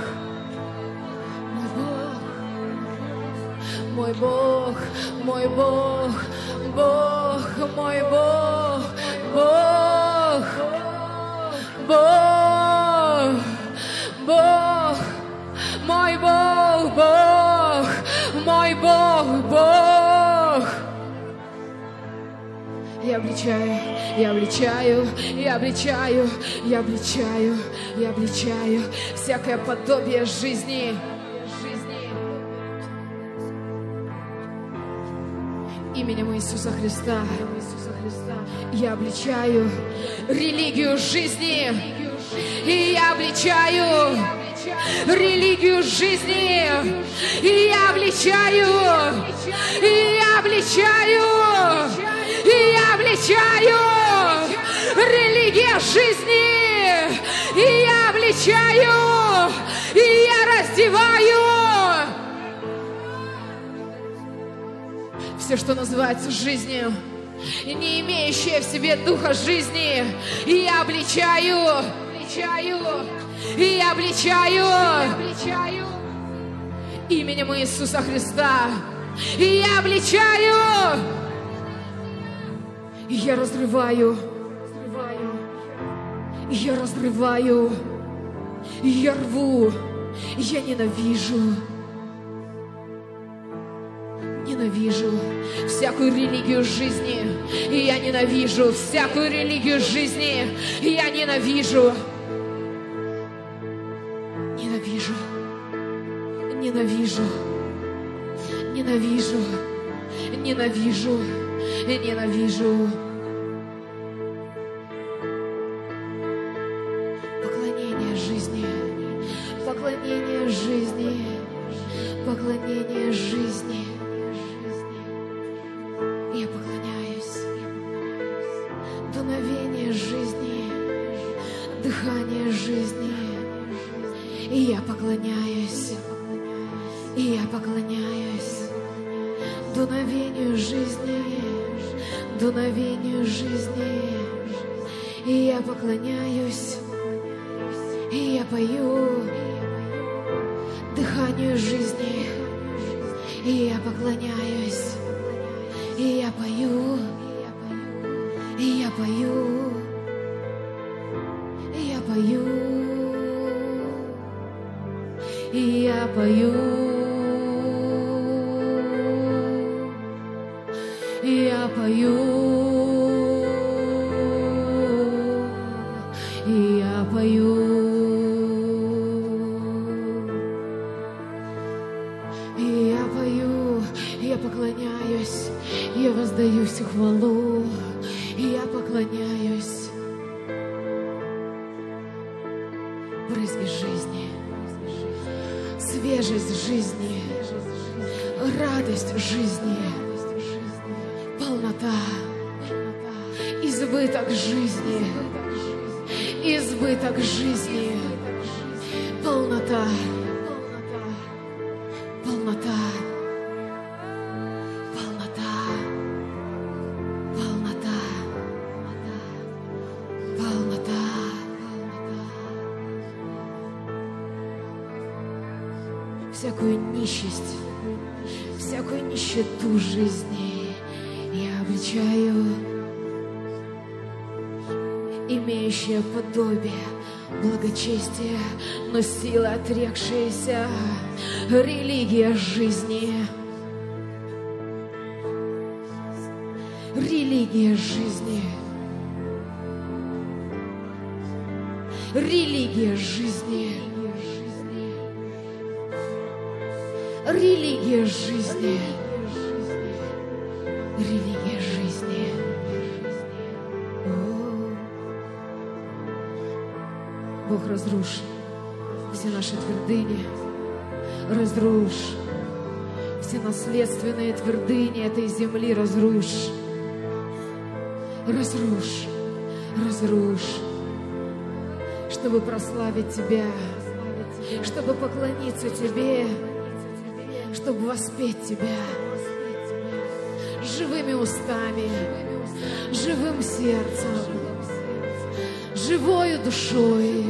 [SPEAKER 2] мой Бог, мой Бог, Бог, мой Бог, Бог, Бог, Бог, мой Бог, Бог, мой Бог, Бог. Я обличаю, я обличаю, я обличаю, я обличаю, я обличаю всякое подобие жизни. Именем Иисуса Христа я обличаю религию жизни. И я обличаю религию жизни. И я обличаю, и я обличаю, и я обличаю религия жизни. И я обличаю, и я раздеваю все, что называется жизнью, и не имеющее в себе духа жизни. И я обличаю, обличаю, и я обличаю, обличаю именем Иисуса Христа. И я обличаю, и я разрываю, и я разрываю, и я рву, и я ненавижу, ненавижу ненавижу всякую религию жизни. И я ненавижу всякую религию жизни. И я ненавижу. Ненавижу. Ненавижу. Ненавижу. Ненавижу. Ненавижу. Поклонение жизни. Поклонение жизни. Поклонение жизни. Я поклоняюсь. Дуновение жизни. Дыхание жизни. И я поклоняюсь. И я поклоняюсь. Дуновению жизни. Дуновению жизни. И я поклоняюсь. И я пою. Дыханию жизни. И я поклоняюсь. И я пою. И я пою. И я пою. И я пою. И я пою. И я пою. Я поклоняюсь, я воздаюсь хвалу, я поклоняюсь. Брызги жизни, свежесть жизни, радость жизни, полнота, избыток жизни, избыток жизни, полнота, полнота. Всякую нищесть, всякую нищету жизни я обличаю, имеющее подобие благочестия, но сила отрекшаяся, религия жизни, религия жизни, религия жизни. Религия жизни. Религия жизни. О, Бог, разрушь все наши твердыни. Разрушь все наследственные твердыни этой земли. Разрушь. Разрушь. Разрушь. Чтобы прославить Тебя. Чтобы поклониться Тебе. Чтобы воспеть Тебя живыми устами, живым сердцем, живою душой.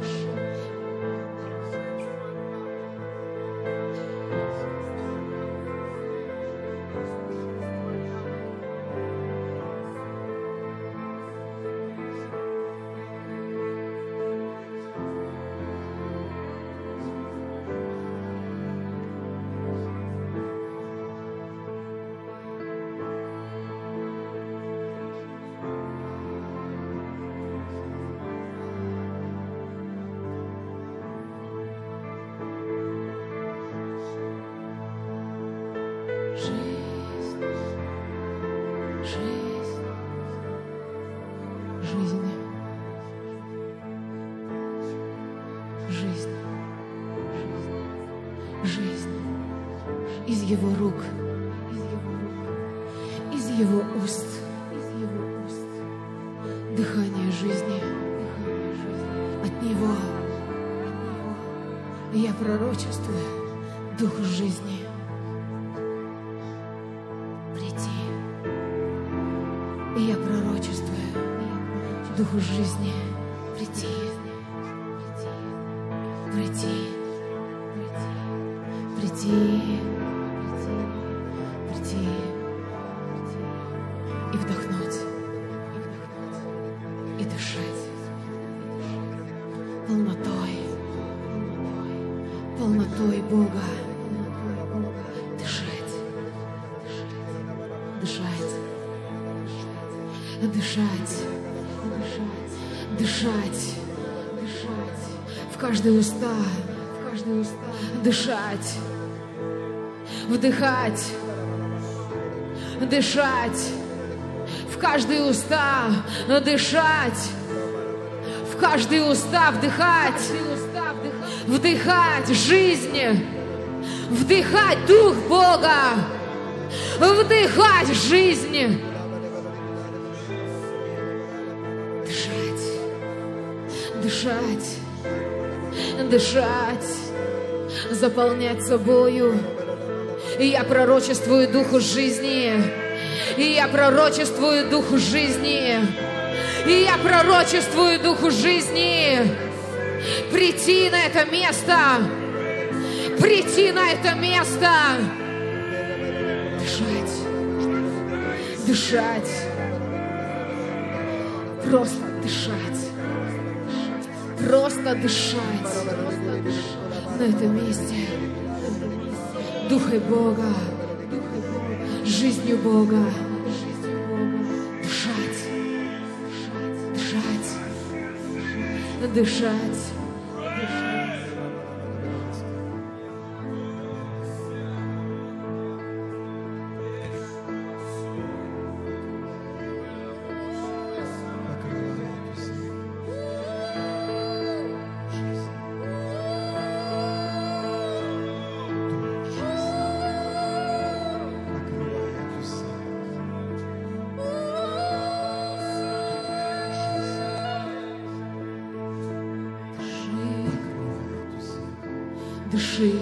[SPEAKER 2] Из его рук, из его уст, дыхание жизни, от него я пророчествую духу жизни прийти, и я пророчествую духу жизни прийти, прийти, прийти. И вдохнуть, и дышать полнотой, полнотой Бога, дышать, дышать, дышать, дышать, дышать в каждые уста, в каждые уста, дышать, вдыхать, дышать в каждые уста, дышать в каждые уста, вдыхать, вдыхать жизнь, вдыхать Дух Бога, вдыхать жизнь. Дышать, дышать, заполнять собою. И я пророчествую Духу жизни, и я пророчествую Духу жизни, и я пророчествую Духу жизни прийти на это место, прийти на это место, дышать, дышать, просто дышать. Просто дышать на этом месте Духом Бога, жизнью Бога. Дышать, дышать, дышать. Дыши.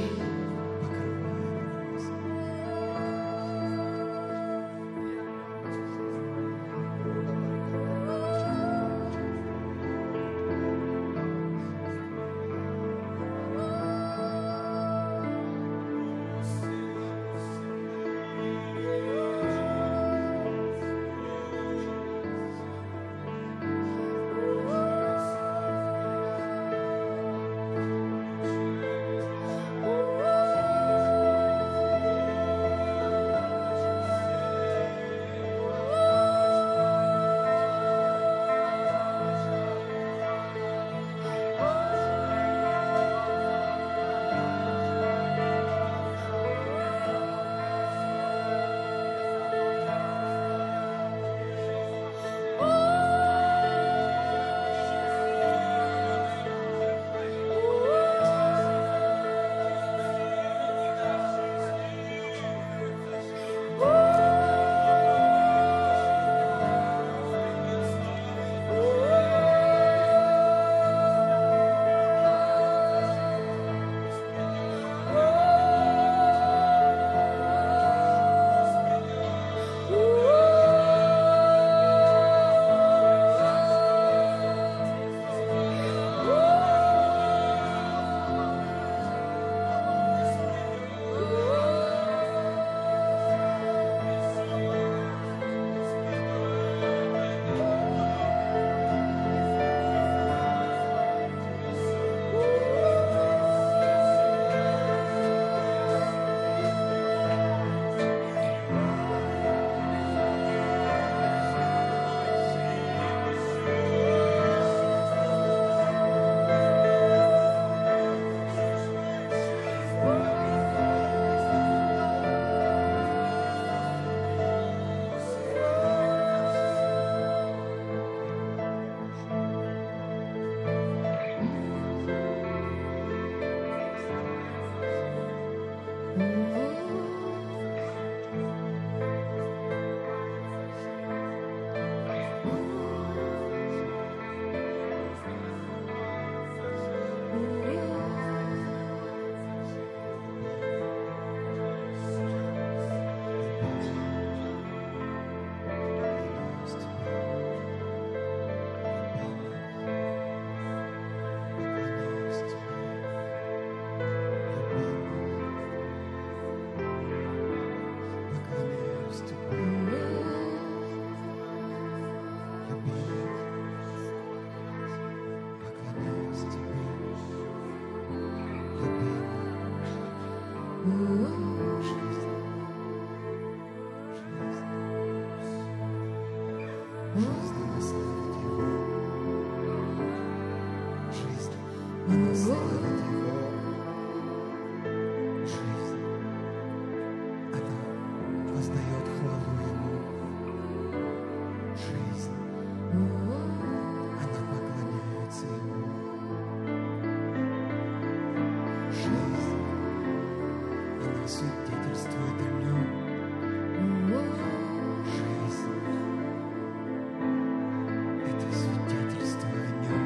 [SPEAKER 1] Это свидетельство о нем.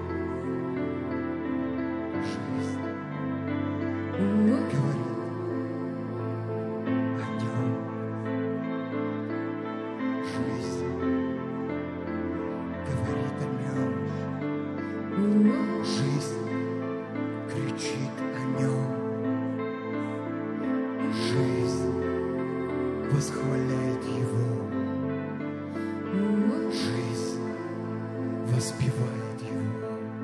[SPEAKER 1] Жизнь говорит о нем. Жизнь говорит о нем. Жизнь кричит о нем. Жизнь восхваляет его. Жизнь воспевает его.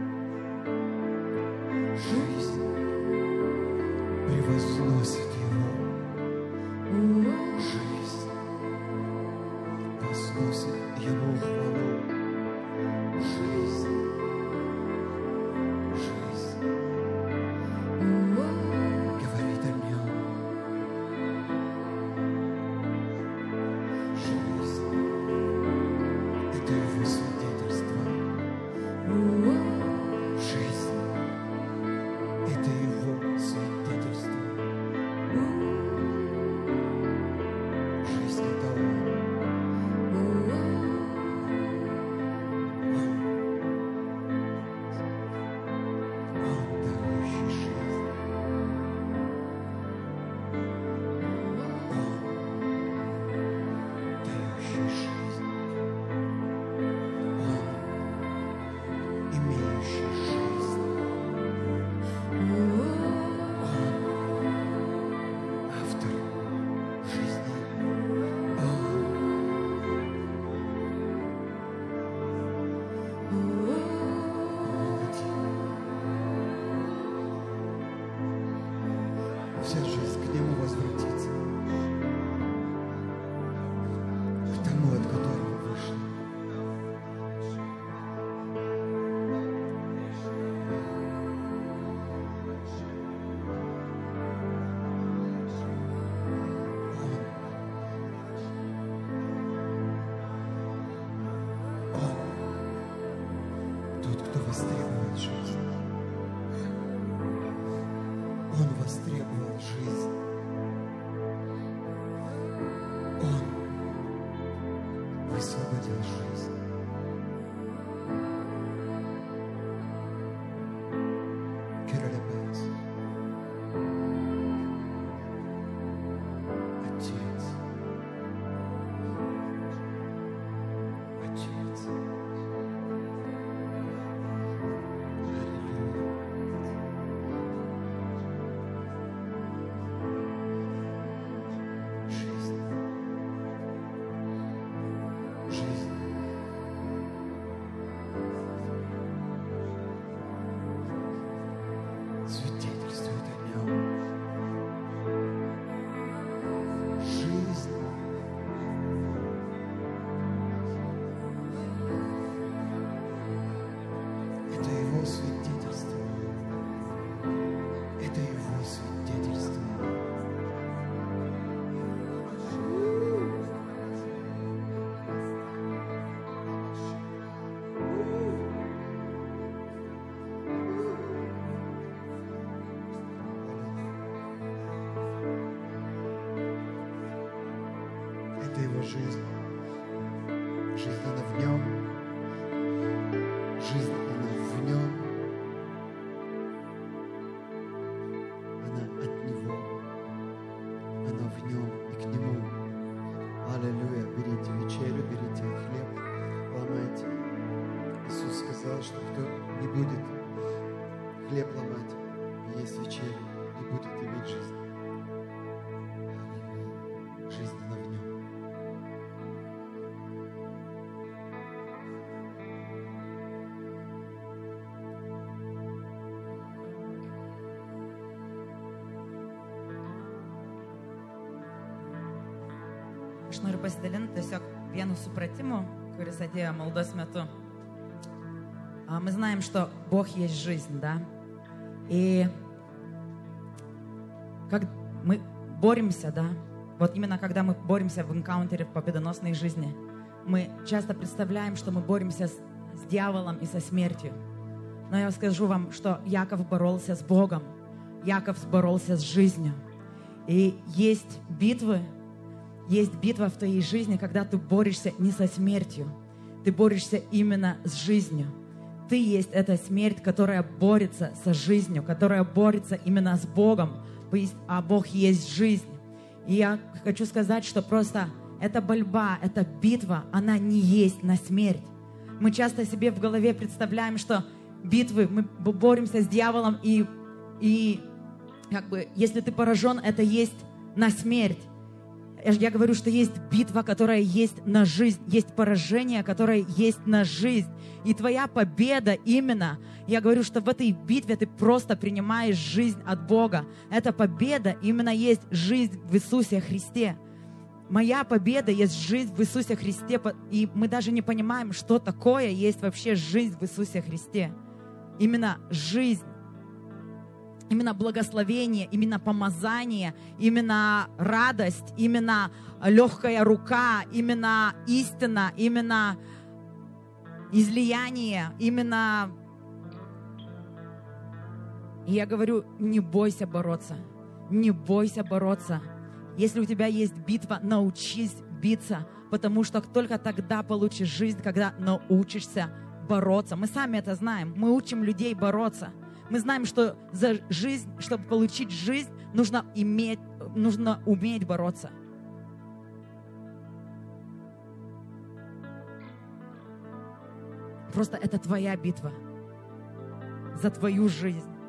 [SPEAKER 1] Жизнь превозносит его. Жизнь возносит ему хвалу. Жизнь, жизнь говорит о нем. Жизнь — это его свидетельство. Жизнь — это его свидетельство. Жизнь — это он. Он дающий жизнь. Он дающий жизнь. Он имеющий жизнь. Он автор жизни. Он вся жизнь к нему возвратится, к тому, от которого вышли. Он, он тот, кто востребует жизнь. Он востребовал жизнь. Он высвободил жизнь. Кералебес. Отец. Отец. Аллилуйя. Жизнь. Жизнь. Свидетельствует о нем. Жизнь. Это его свидетельство. Это его свидетельство. Это его жизнь. Жизнь она в нем. Жизнь она в нем. Она от него. Она в нем и к нему. Аллилуйя. Берите вечерю, берите хлеб, ломайте. Иисус сказал, что кто не будет хлеб ломать и есть вечерю, не будет иметь жизнь. Аллилуйя. Жизнь она в нем.
[SPEAKER 3] Aš noriu pasidalinti tiesiog vienu supratimu, kuris atėjo maldos metu. А, Мы знаем, что Бог есть жизнь, да? И как мы боремся, да? Вот именно когда мы боремся в энкаунтере, в победоносной жизни, мы часто представляем, что мы боремся с, с дьяволом и со смертью. Но я скажу вам, что Яков боролся с Богом, Яков боролся с жизнью. И есть битвы, есть битва в твоей жизни, когда ты борешься не со смертью, ты борешься именно с жизнью. Ты есть эта смерть, которая борется со жизнью, которая борется именно с Богом, а Бог есть жизнь. И я хочу сказать, что просто эта борьба, эта битва, она не есть на смерть. Мы часто себе в голове представляем, что битвы, мы боремся с дьяволом, и, и как бы, если ты поражен, это есть на смерть. Я говорю, что есть битва, которая есть на жизнь, есть поражение, которое есть на жизнь. И твоя победа именно, я говорю, что в этой битве ты просто принимаешь жизнь от Бога. Эта победа именно есть жизнь в Иисусе Христе. Моя победа есть жизнь в Иисусе Христе, и мы даже не понимаем, что такое есть вообще жизнь в Иисусе Христе. Именно жизнь. Именно благословение, именно помазание, именно радость, именно легкая рука, именно истина, именно излияние, именно... И я говорю, не бойся бороться, не бойся бороться. Если у тебя есть битва, научись биться, потому что только тогда получишь жизнь, когда научишься бороться. Мы сами это знаем, мы учим людей бороться. Мы знаем, что за жизнь, чтобы получить жизнь, нужно иметь, нужно уметь бороться. Просто это твоя битва за твою жизнь.